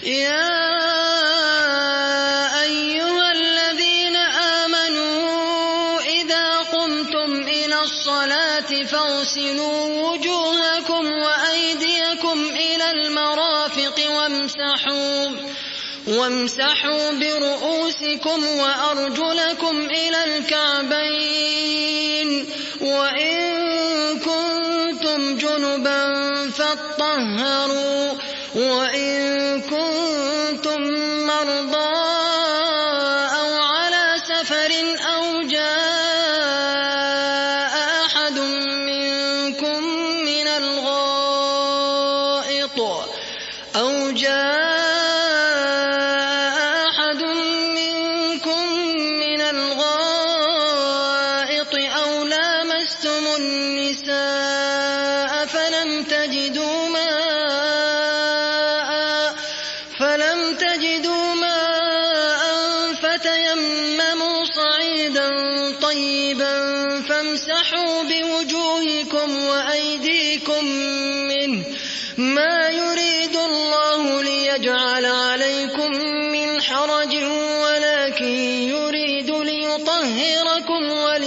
يا أيها الذين آمنوا إذا قمتم إلى الصلاة فاغسلوا وجوهكم وأيديكم إلى المرافق وامسحوا برؤوسكم وأرجلكم إلى الكعبين وإن كنتم جنبا فاطهروا وإن كنتم مرضى أو على سفر أو جاء أحد منكم من الغائط أو لامستم النساء فلم تجدوا ماء فتيمموا صعيدا طيبا فامسحوا بوجوهكم وأيديكم منه ما يريد الله ليجعل عليكم من حرج ولكن يريد ليطهركم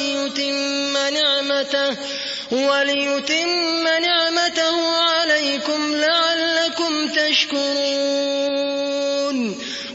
وليتم نعمته عليكم لعلكم تشكرون.